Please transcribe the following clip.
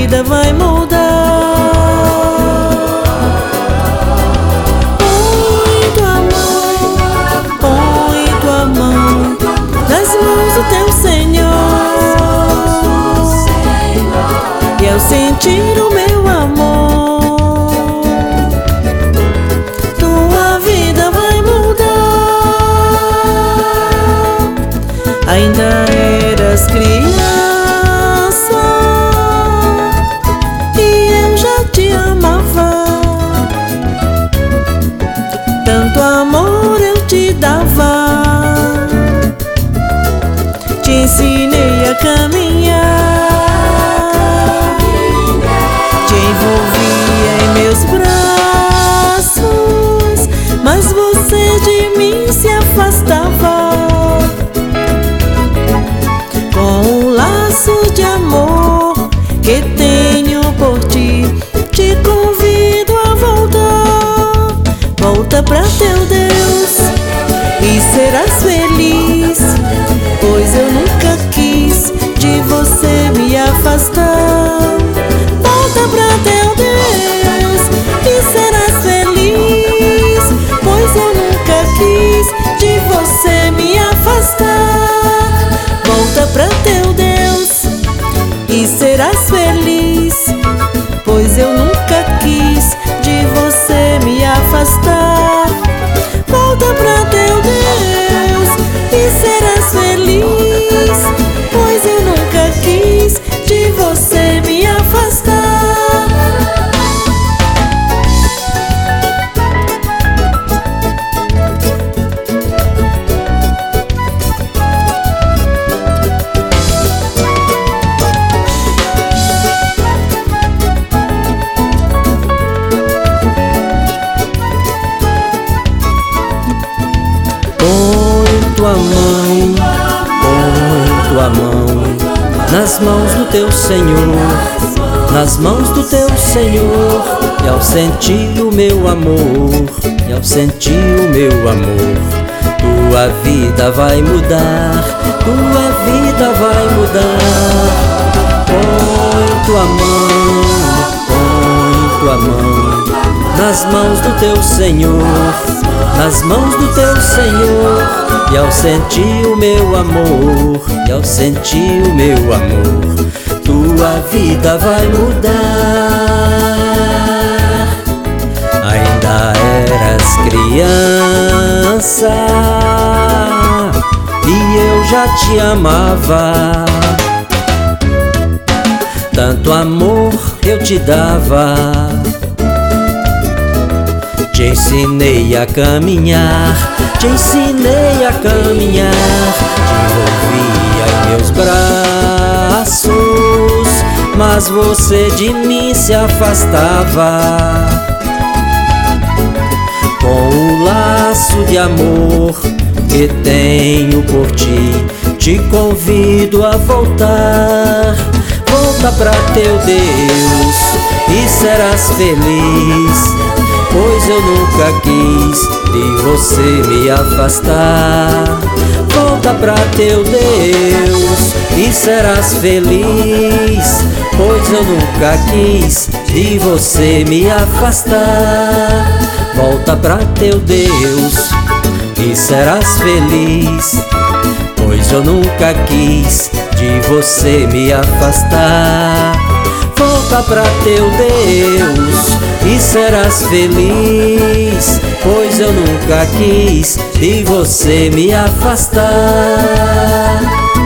vida vai mudar. Põe tua mão nas mãos do teu Senhor, e ao sentir o meu amor, tua vida vai mudar. Ainda eras criança e eu já te amava, tanto amor eu te dava, te ensinei a caminhar, te envolvia em meus braços, mas você de mim se afastava. Com o laço de amor que tenho por ti, te convido a voltar. Volta pra teu Deus e serás feliz, pois eu nunca quis de você me afastar. Volta pra teu Deus e serás feliz, pois eu nunca quis de você me afastar. Volta pra teu Deus e serás feliz, pois eu nunca quis de você me afastar. Volta pra teu Deus e serás feliz, pois eu nunca quis de você me afastar. Põe tua mão nas mãos do teu Senhor, nas mãos do teu Senhor, e ao sentir o meu amor, e ao sentir o meu amor, tua vida vai mudar, tua vida vai mudar. Põe tua mão nas mãos do teu Senhor, nas mãos do teu Senhor, e ao sentir o meu amor, e ao sentir o meu amor, tua vida vai mudar. Ainda eras criança e eu já te amava, tanto amor eu te dava, te ensinei a caminhar, te ensinei a caminhar, te envolvia em meus braços, mas você de mim se afastava. Com o laço de amor que tenho por ti, te convido a voltar. Volta pra teu Deus e serás feliz, pois eu nunca quis de você me afastar. Volta pra teu Deus e serás feliz, pois eu nunca quis de você me afastar. Volta pra teu Deus e serás feliz, pois eu nunca quis de você me afastar. Volta pra teu Deus e serás feliz, pois eu nunca quis de você me afastar.